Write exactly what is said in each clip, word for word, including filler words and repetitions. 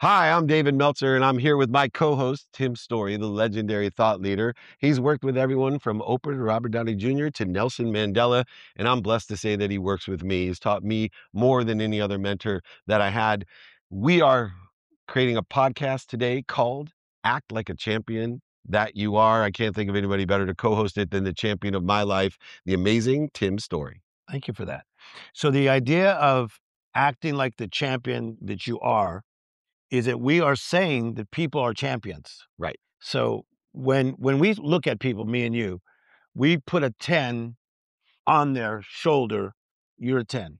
Hi, I'm David Meltzer, and I'm here with my co-host, Tim Story, the legendary thought leader. He's worked with everyone from Oprah to Robert Downey Junior to Nelson Mandela, and I'm blessed to say that he works with me. He's taught me more than any other mentor that I had. We are creating a podcast today called Act Like a Champion That You Are. I can't think of anybody better to co-host it than the champion of my life, the amazing Tim Story. Thank you for that. So the idea of acting like the champion that you are is that we are saying that people are champions. Right. So when when we look at people, me and you, we put a ten on their shoulder, you're a ten.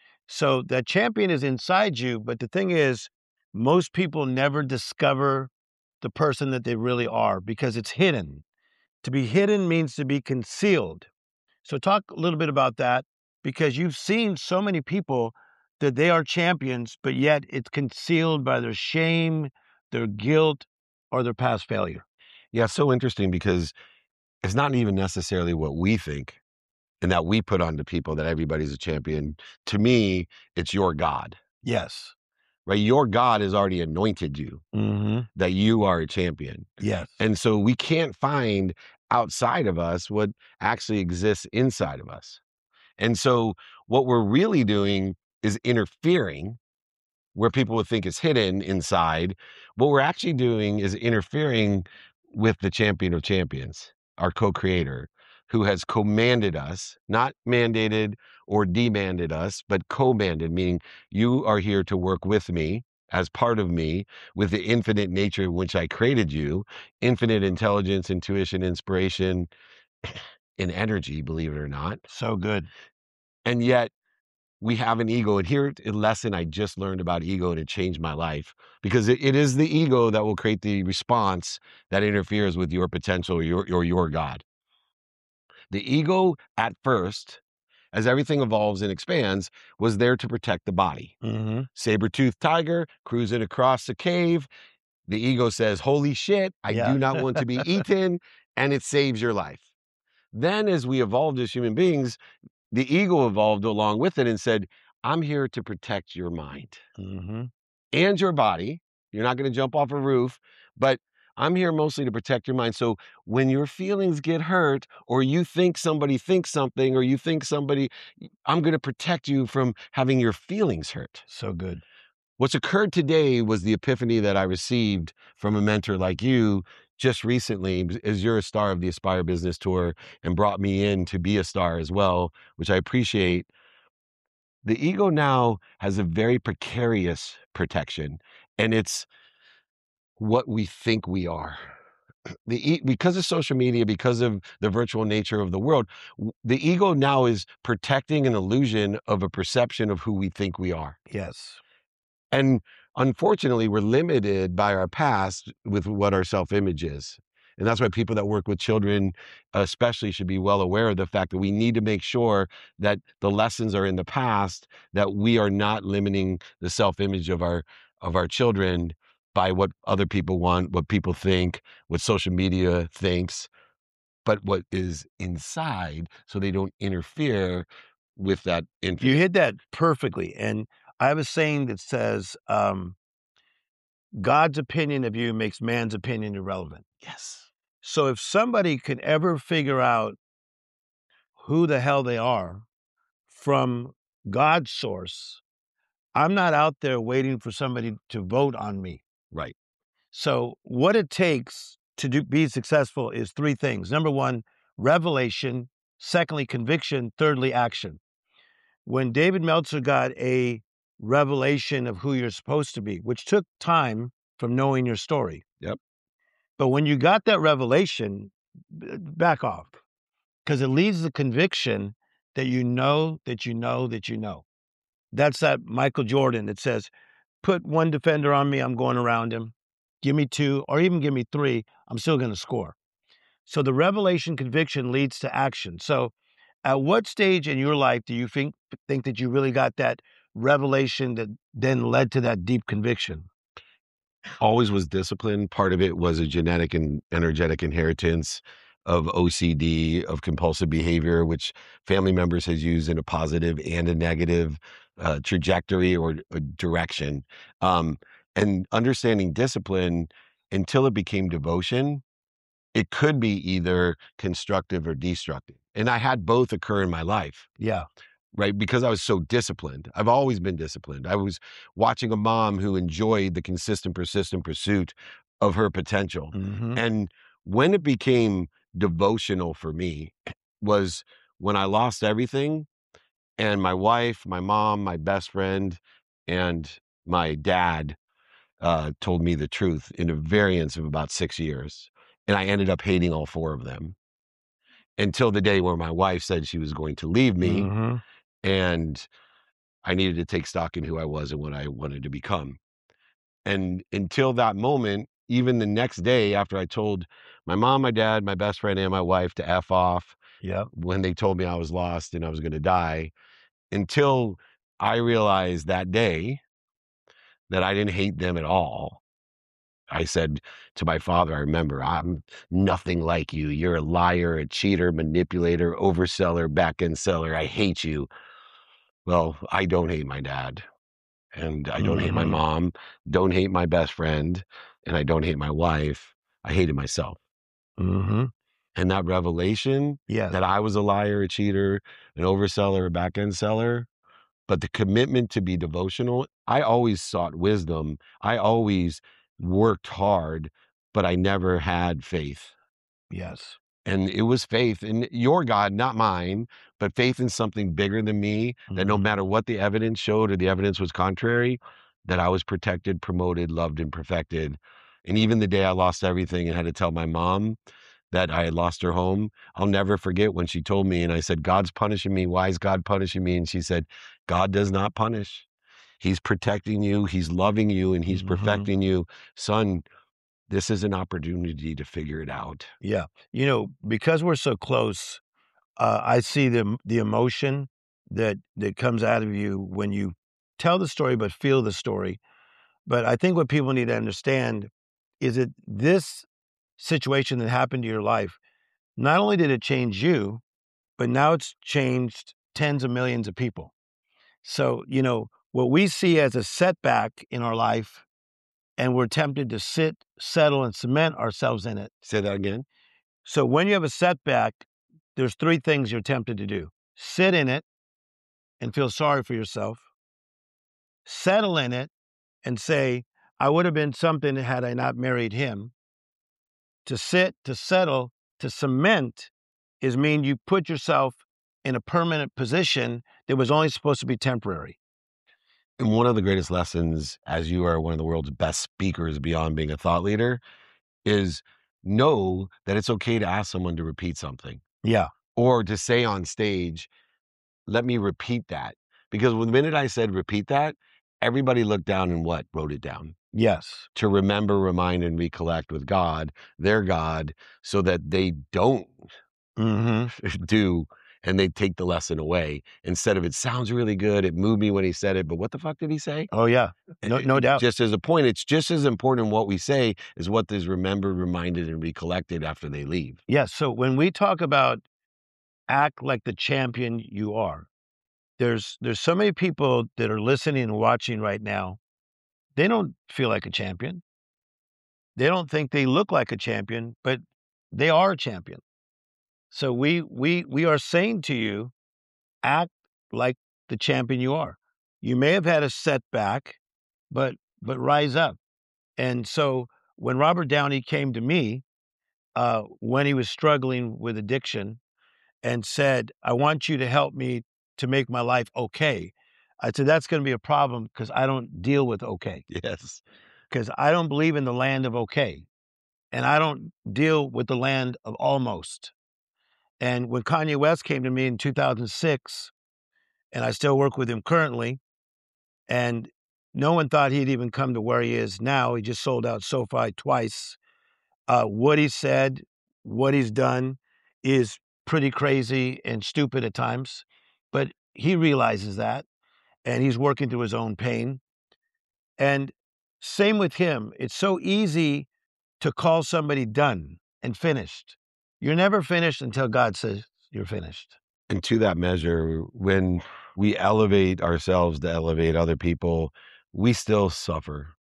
So that champion is inside you, but the thing is, most people never discover the person that they really are because it's hidden. To be hidden means to be concealed. So talk a little bit about that, because you've seen so many people that they are champions, but yet it's concealed by their shame, their guilt, or their past failure. Yeah, so interesting because it's not even necessarily what we think and that we put on to people that everybody's a champion. To me, it's your God, Yes. right? Your God has already anointed you Mm-hmm. that you are a champion. Yes. And so we can't find outside of us what actually exists inside of us. And so what we're really doing is interfering where people would think is hidden inside. What we're actually doing is interfering with the champion of champions, our co-creator, who has commanded us, not mandated or demanded us, but commanded, meaning you are here to work with me, as part of me, with the infinite nature in which I created you, infinite intelligence, intuition, inspiration, and energy, believe it or not. So good. And yet we have an ego. And here's a lesson I just learned about ego, and it changed my life, because it, it is the ego that will create the response that interferes with your potential or your, or your God. The ego at first, as everything evolves and expands, was there to protect the body. Mm-hmm. Saber-toothed tiger cruising across the cave. The ego says, holy shit, I Yeah. do not want to be eaten, and it saves your life. Then as we evolved as human beings, the ego evolved along with it and said, I'm here to protect your mind Mm-hmm. and your body. You're not going to jump off a roof, but I'm here mostly to protect your mind. So when your feelings get hurt, or you think somebody thinks something, or you think somebody, I'm going to protect you from having your feelings hurt. So good. What's occurred today was the epiphany that I received from a mentor like you just recently, as you're a star of the Aspire Business Tour and brought me in to be a star as well, which I appreciate. The ego now has a very precarious protection, and it's what we think we are. The e- because of social media, because of the virtual nature of the world, w- the ego now is protecting an illusion of a perception of who we think we are. Yes. And unfortunately, we're limited by our past with what our self-image is. And that's why people that work with children especially should be well aware of the fact that we need to make sure that the lessons are in the past, that we are not limiting the self-image of our of our children by what other people want, what people think, what social media thinks, but what is inside, so they don't interfere with that infinite. You hit that perfectly. And I have a saying that says, um, God's opinion of you makes man's opinion irrelevant. Yes. So if somebody could ever figure out who the hell they are from God's source, I'm not out there waiting for somebody to vote on me. Right. So what it takes to do, be successful is three things. Number one, revelation. Secondly, conviction. Thirdly, action. When David Meltzer got a revelation of who you're supposed to be, which took time from knowing your story. Yep. But when you got that revelation, b- back off, because it leads to conviction that you know, that you know, that you know. That's that Michael Jordan that says, put one defender on me, I'm going around him. Give me two, or even give me three, I'm still going to score. So the revelation conviction leads to action. So at what stage in your life do you think, think that you really got that revelation that then led to that deep conviction? Always was discipline. Part of it was a genetic and energetic inheritance of O C D, of compulsive behavior, which family members has used in a positive and a negative uh, trajectory or, or direction. Um, And understanding discipline until it became devotion, it could be either constructive or destructive. And I had both occur in my life. Yeah. Right? Because I was so disciplined. I've always been disciplined. I was watching a mom who enjoyed the consistent, persistent pursuit of her potential. Mm-hmm. And when it became devotional for me was when I lost everything and my wife, my mom, my best friend, and my dad uh, told me the truth in a variance of about six years. And I ended up hating all four of them until the day where my wife said she was going to leave me. Mm-hmm. And I needed to take stock in who I was and what I wanted to become. And until that moment, even the next day after I told my mom, my dad, my best friend, and my wife to F off Yep. when they told me I was lost and I was going to die, until I realized that day that I didn't hate them at all. I said to my father, I remember, I'm nothing like you. You're a liar, a cheater, manipulator, overseller, back end seller. I hate you. Well, I don't hate my dad. And I don't hate my Mm-hmm. mom, don't hate my best friend, and I don't hate my wife. I hated myself. Mm-hmm. And that revelation Yes. that I was a liar, a cheater, an overseller, a back end seller, but the commitment to be devotional, I always sought wisdom. I always worked hard, but I never had faith. Yes. And it was faith in your God, not mine, but faith in something bigger than me, that no Mm-hmm. matter what the evidence showed or the evidence was contrary, that I was protected, promoted, loved, and perfected. And even the day I lost everything and had to tell my mom that I had lost her home, I'll never forget when she told me, and I said, God's punishing me. Why is God punishing me? And she said, God does not punish. He's protecting you. He's loving you and he's Mm-hmm. perfecting you. Son, this is an opportunity to figure it out. Yeah. You know, because we're so close, uh, I see the the emotion that that comes out of you when you tell the story, but feel the story. But I think what people need to understand is that this situation that happened to your life, not only did it change you, but now it's changed tens of millions of people. So, you know, what we see as a setback in our life, and we're tempted to sit, settle, and cement ourselves in it. Say that again. So when you have a setback, there's three things you're tempted to do: sit in it and feel sorry for yourself, settle in it and say, I would have been something had I not married him. To sit, to settle, to cement is mean you put yourself in a permanent position that was only supposed to be temporary. And one of the greatest lessons, as you are one of the world's best speakers beyond being a thought leader, is know that it's okay to ask someone to repeat something Yeah. or to say on stage, let me repeat that. Because the minute I said repeat that, everybody looked down and what? Wrote it down. Yes. To remember, remind, and recollect with God, their God, so that they don't Mm-hmm. do and they take the lesson away instead of it sounds really good. It moved me when he said it, but what the fuck did he say? Oh, yeah. No, no doubt. Just as a point, it's just as important what we say as what is remembered, reminded, and recollected after they leave. Yeah. So when we talk about act like the champion you are, there's there's so many people that are listening and watching right now. They don't feel like a champion. They don't think they look like a champion, but they are a champion. So we we we are saying to you, act like the champion you are. You may have had a setback, but but rise up. And so when Robert Downey came to me, uh, when he was struggling with addiction, and said, "I want you to help me to make my life okay," I said, "That's going to be a problem because I don't deal with okay, Yes. because I don't believe in the land of okay, and I don't deal with the land of almost." And when Kanye West came to me in two thousand six, and I still work with him currently, and no one thought he'd even come to where he is now. He just sold out SoFi twice. Uh, what he said, what he's done is pretty crazy and stupid at times, but he realizes that, and he's working through his own pain. And same with him. It's so easy to call somebody done and finished. You're never finished until God says you're finished. And to that measure, when we elevate ourselves to elevate other people, we still suffer.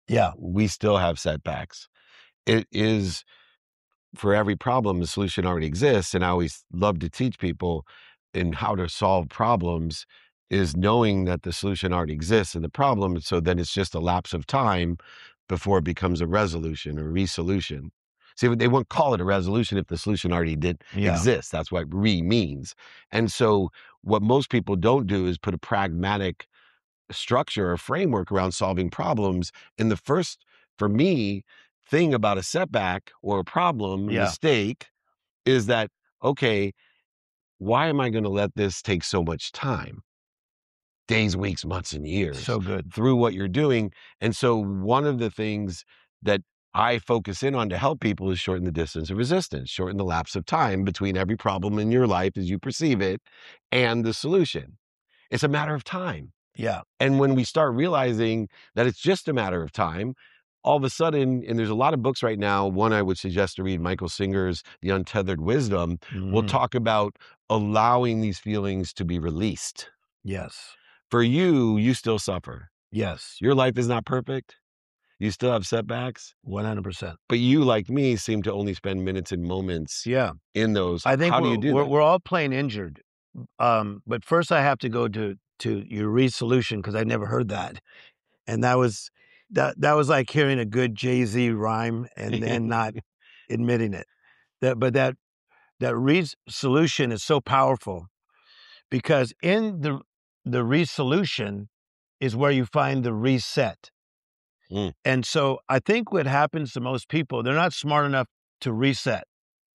Yeah. We still have setbacks. It is for every problem, the solution already exists. And I always love to teach people in how to solve problems is knowing that the solution already exists in the problem. So then it's just a lapse of time before it becomes a resolution or resolution. See, they won't call it a resolution if the solution already did Yeah. exist. That's what re means. And so what most people don't do is put a pragmatic structure or framework around solving problems. And the first, for me, thing about a setback or a problem, a Yeah. mistake, is that, okay, why am I going to let this take so much time? Days, weeks, months, and years So good. through what you're doing. And so one of the things that I focus in on to help people is shorten the distance of resistance, shorten the lapse of time between every problem in your life as you perceive it and the solution. It's a matter of time. Yeah. And when we start realizing that it's just a matter of time, all of a sudden, and there's a lot of books right now, one I would suggest to read, Michael Singer's The Untethered Wisdom, will Mhm. talk about allowing these feelings to be released. Yes. For you, you still suffer. Yes. Your life is not perfect. You still have setbacks, one hundred percent. but you, like me, seem to only spend minutes and moments Yeah. in those. I think How do we're you do we're, that? we're all plain injured. Um, but first I have to go to to your resolution because I never heard that. And that was that that was like hearing a good Jay-Z rhyme and then not admitting it. That but that that resolution is so powerful because in the the resolution is where you find the reset. Mm, And so I think what happens to most people, they're not smart enough to reset.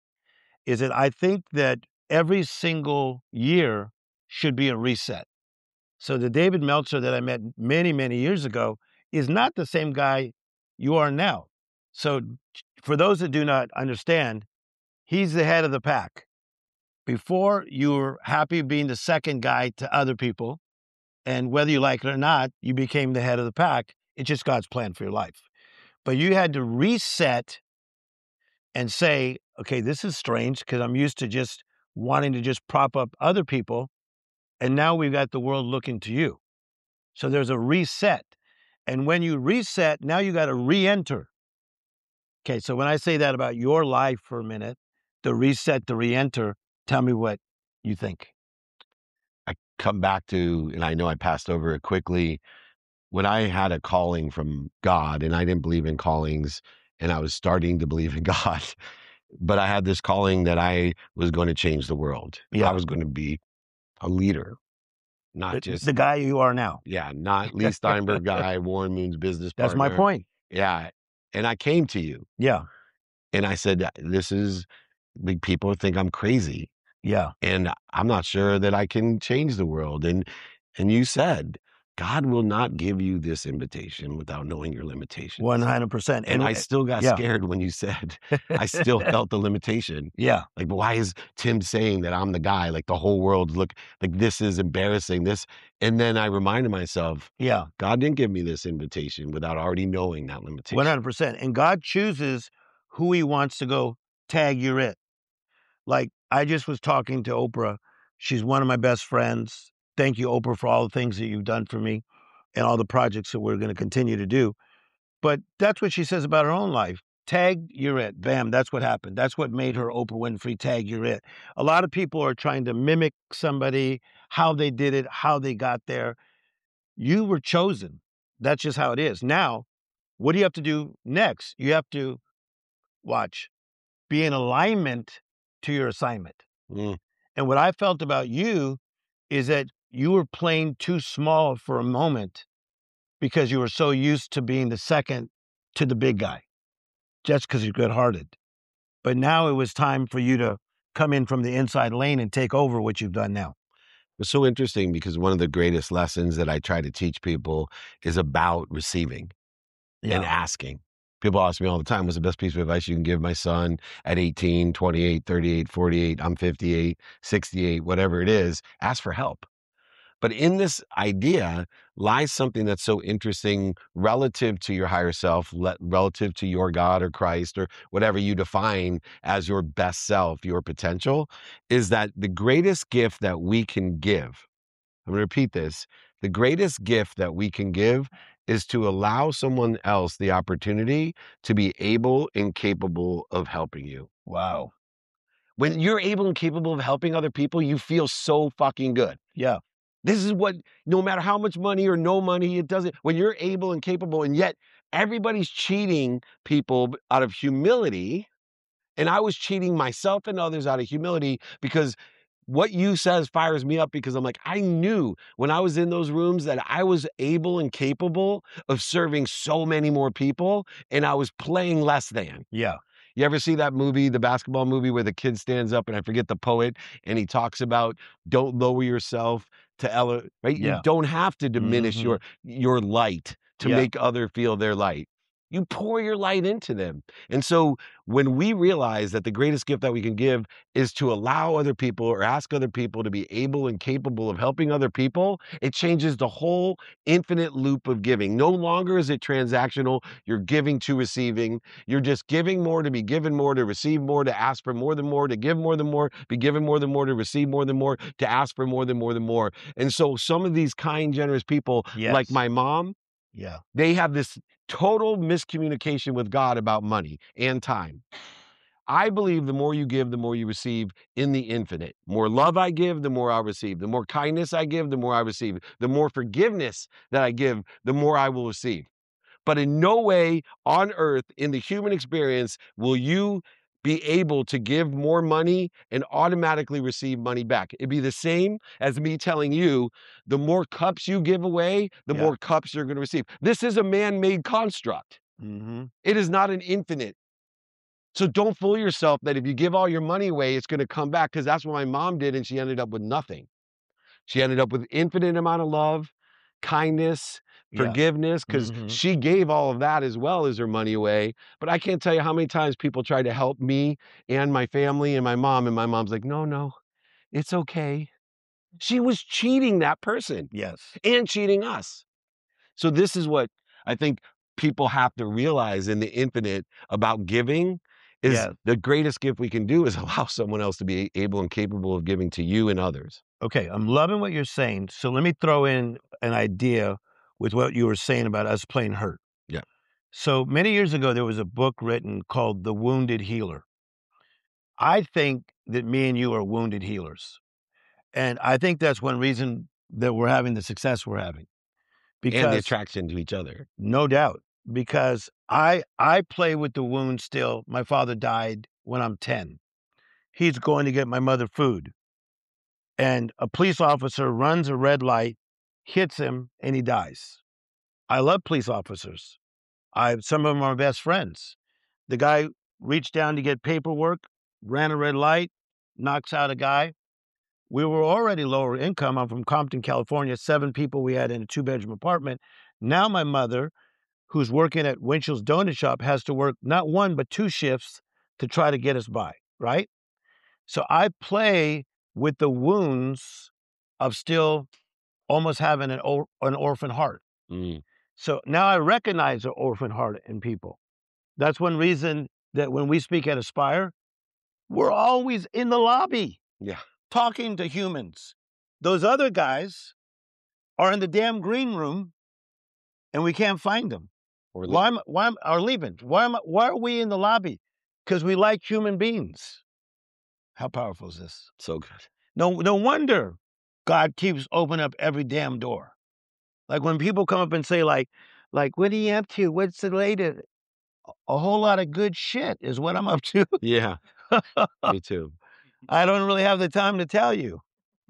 Is that I think that every single year should be a reset. So the David Meltzer that I met many, many years ago is not the same guy you are now. So for those that do not understand, he's the head of the pack. Before, you were happy being the second guy to other people. And whether you like it or not, you became the head of the pack. It's just God's plan for your life. But you had to reset and say, okay, this is strange because I'm used to just wanting to just prop up other people. And now we've got the world looking to you. So there's a reset. And when you reset, now you got to re-enter. Okay, so when I say that about your life for a minute, the reset, the re-enter, tell me what you think. I come back to, and I know I passed over it quickly, when I had a calling from God, and I didn't believe in callings, and I was starting to believe in God, but I had this calling that I was going to change the world. I Yeah, was going to be a leader, not the, just, the guy you are now. yeah, not Lee Steinberg guy, Warren Moon's business That's my partner. point. Yeah. And I came to you Yeah, and I said, this is, like, people think I'm crazy. yeah, And I'm not sure that I can change the world. And and you said, God will not give you this invitation without knowing your limitations. one hundred percent. And And I uh, still got yeah, scared when you said, I still felt the limitation. yeah, Like, why is Tim saying that I'm the guy? Like the whole world look like this is embarrassing. This, and then I reminded myself, yeah, God didn't give me this invitation without already knowing that limitation. one hundred percent. And God chooses who he wants to go tag you're it. Like, I just was talking to Oprah. She's one of my best friends. Thank you, Oprah, for all the things that you've done for me and all the projects that we're going to continue to do. But that's what she says about her own life. Tag, you're it. Bam, that's what happened. That's what made her Oprah Winfrey. Tag, you're it. A lot of people are trying to mimic somebody, how they did it, how they got there. You were chosen. That's just how it is. Now, what do you have to do next? You have to watch, be in alignment to your assignment. Mm, And what I felt about you is that you were playing too small for a moment because you were so used to being the second to the big guy, just because you're good hearted. But now it was time for you to come in from the inside lane and take over what you've done now. it's so interesting because one of the greatest lessons that I try to teach people is about receiving and Yeah. asking. People ask me all the time, what's the best piece of advice you can give my son at eighteen, twenty-eight, thirty-eight, forty-eight, I'm fifty-eight, sixty-eight, whatever it is, ask for help. But in this idea lies something that's so interesting relative to your higher self, le- relative to your God or Christ or whatever you define as your best self, your potential, is that the greatest gift that we can give, I'm going to repeat this, the greatest gift that we can give is to allow someone else the opportunity to be able and capable of helping you. Wow. When you're able and capable of helping other people, you feel so fucking good. Yeah. This is what, no matter how much money or no money, it doesn't, when you're able and capable, and yet everybody's cheating people out of humility. And I was cheating myself and others out of humility, because what you says fires me up, because I'm like, I knew when I was in those rooms that I was able and capable of serving so many more people, and I was playing less than. Yeah. You ever see that movie, the basketball movie, where the kid stands up, and I forget the poet, and he talks about don't lower yourself to ele right? You Yeah. don't have to diminish Mhm. your your light to Yeah. make other feel their light. You pour your light into them. And so when we realize that the greatest gift that we can give is to allow other people or ask other people to be able and capable of helping other people, it changes the whole infinite loop of giving. No longer is it transactional. You're giving to receiving. You're just giving more to be given more, to receive more, to ask for more than more, to give more than more, be given more than more, to receive more than more, to ask for more than more than more. And so some of these kind, generous people, Yes. like my mom, Yeah. they have this total miscommunication with God about money and time. I believe the more you give, the more you receive in the infinite. More love I give, the more I'll receive. The more kindness I give, the more I receive. The more forgiveness that I give, the more I will receive. But in no way on earth in the human experience will you be able to give more money and automatically receive money back. It'd be the same as me telling you, the more cups you give away, the Yeah. more cups you're going to receive. This is a man-made construct. Mhm. It is not an infinite. So don't fool yourself that if you give all your money away, it's going to come back, because that's what my mom did, and she ended up with nothing. She ended up with infinite amount of love, kindness, Yeah. forgiveness, because Mhm. she gave all of that as well as her money away. But I can't tell you how many times people tried to help me and my family and my mom, and my mom's like, no, no, it's okay. She was cheating that person Yes. and cheating us. So this is what I think people have to realize in the infinite about giving is Yeah. the greatest gift we can do is allow someone else to be able and capable of giving to you and others. Okay, I'm loving what you're saying. So let me throw in an idea with what you were saying about us playing hurt. Yeah. So many years ago, there was a book written called The Wounded Healer. I think that me and you are wounded healers. And I think that's one reason that we're having the success we're having. And the Because attraction to each other. no doubt, because I I play with the wound still. My father died when I'm ten. He's going to get my mother food. And a police officer runs a red light, hits him, and he dies. I love police officers. I some of them are my best friends. The guy reached down to get paperwork, ran a red light, knocks out a guy. We were already lower income. I'm from Compton, California. Seven people we had in a two-bedroom apartment. Now my mother, who's working at Winchell's Donut Shop, has to work not one but two shifts to try to get us by, right? So I play with the wounds of still almost having an, or, an orphan heart. Mm. So now I recognize the orphan heart in people. That's one reason that when we speak at Aspire, we're always in the lobby Yeah. talking to humans. Those other guys are in the damn green room and we can't find them. Or Why am, why am, are leaving? Why am, why are we in the lobby? Because we like human beings. How powerful is this? so good. No, no wonder God keeps opening up every damn door. Like when people come up and say, like, like, what are you up to? What's the latest? A whole lot of good shit is what I'm up to. Yeah. Me too. I don't really have the time to tell you.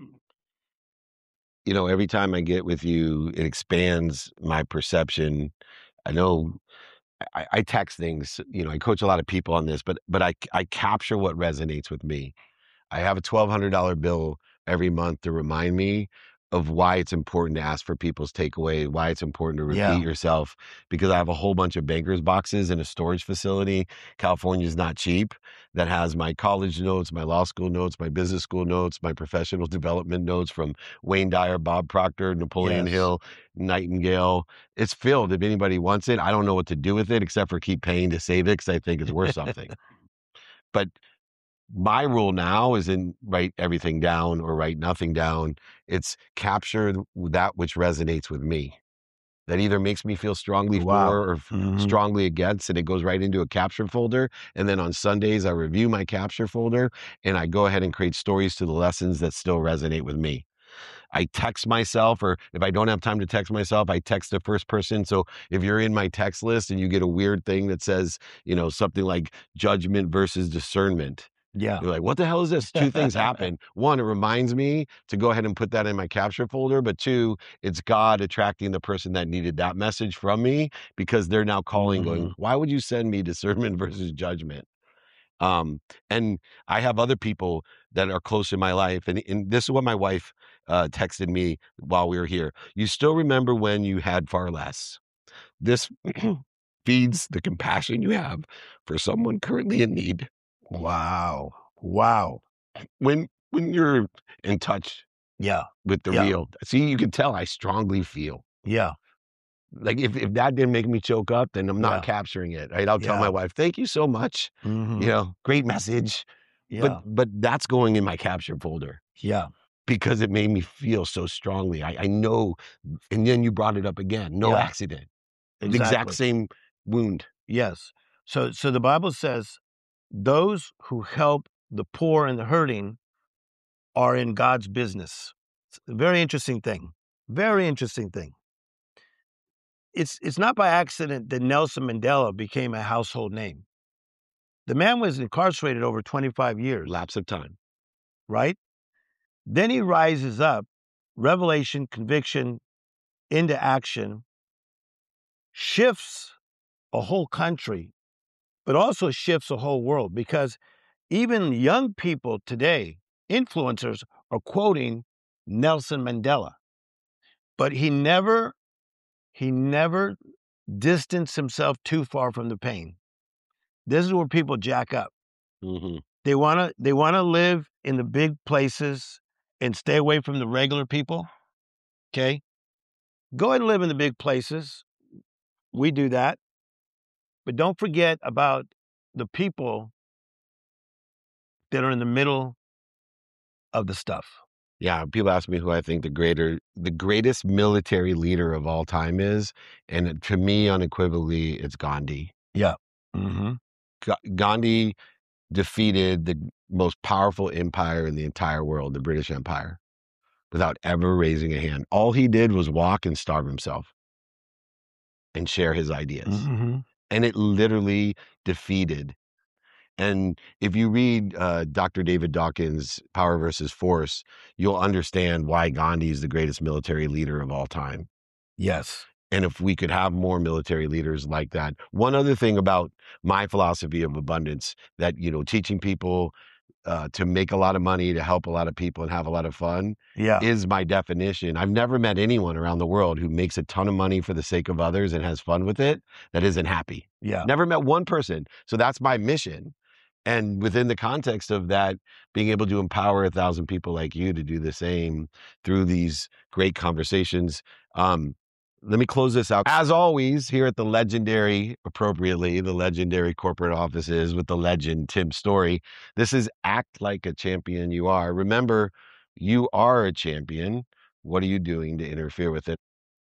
You know, every time I get with you, it expands my perception. I know I, I text things, you know, I coach a lot of people on this, but but I I capture what resonates with me. I have a twelve hundred dollar bill every month to remind me of why it's important to ask for people's takeaway, why it's important to repeat Yeah. yourself, because I have a whole bunch of bankers boxes in a storage facility. California's not cheap. That has my college notes, my law school notes, my business school notes, my professional development notes from Wayne Dyer, Bob Proctor, Napoleon Yes. Hill, Nightingale. It's filled. If anybody wants it, I don't know what to do with it except for keep paying to save it because I think it's worth something. But my rule now isn't write everything down or write nothing down. It's capture that which resonates with me. that either makes me feel strongly Wow. for or f- Mhm. strongly against, and it goes right into a capture folder. And then on Sundays, I review my capture folder and I go ahead and create stories to the lessons that still resonate with me. I text myself, or if I don't have time to text myself, I text the first person. So if you're in my text list and you get a weird thing that says, you know, something like judgment versus discernment, Yeah. you're like, what the hell is this? Two things happen. One, it reminds me to go ahead and put that in my capture folder. But two, it's God attracting the person that needed that message from me because they're now calling, going, Mhm. why would you send me discernment versus judgment? Um, and I have other people that are close in my life. And, and this is what my wife uh, texted me while we were here. You still remember when you had far less. This feeds the compassion you have for someone currently in need. Wow. Wow. When when you're in touch Yeah. with the Yeah. real, see, you can tell I strongly feel. Yeah. Like if, if that didn't make me choke up, then I'm not Yeah. capturing it. Right. I'll tell my Yeah. wife, thank you so much. You Mhm. know, great message. But Yeah. but that's going in my capture folder Yeah. because it made me feel so strongly. I, I know, and then you brought it up again. No Yeah. accident. The exact Exactly. same wound. Yes. So so the Bible says those who help the poor and the hurting are in God's business. It's a very interesting thing. Very interesting thing. It's it's not by accident that Nelson Mandela became a household name. The man was incarcerated over twenty-five years, Lapse of time. right? Then he rises up, revelation, conviction into action, shifts a whole country, but also shifts a whole world because even young people today, influencers, are quoting Nelson Mandela. But he never, he never distanced himself too far from the pain. This is where people jack up. Hmm. They wanna they wanna live in the big places and stay away from the regular people. Okay? Go ahead and live in the big places. We do that. But don't forget about the people that are in the middle of the stuff. Yeah, people ask me who I think the greater, the greatest military leader of all time is, and to me, unequivocally, it's Gandhi. Yeah. Mm-hmm. Ga- Gandhi defeated the most powerful empire in the entire world, the British Empire, without ever raising a hand. All he did was walk and starve himself and share his ideas. Mm-hmm. And it literally defeated. And if you read uh, Doctor David Dawkins' Power versus Force, you'll understand why Gandhi is the greatest military leader of all time. Yes. And if we could have more military leaders like that. One other thing about my philosophy of abundance that, you know, teaching people uh, to make a lot of money, to help a lot of people and have a lot of fun Yeah. is my definition. I've never met anyone around the world who makes a ton of money for the sake of others and has fun with it that isn't happy. Yeah. Never met one person. So that's my mission. And within the context of that, being able to empower a thousand people like you to do the same through these great conversations. Um, let me close this out. As always, here at the legendary, appropriately, the legendary corporate offices with the legend, Tim Story, this is Act Like a Champion You Are. Remember, you are a champion. What are you doing to interfere with it?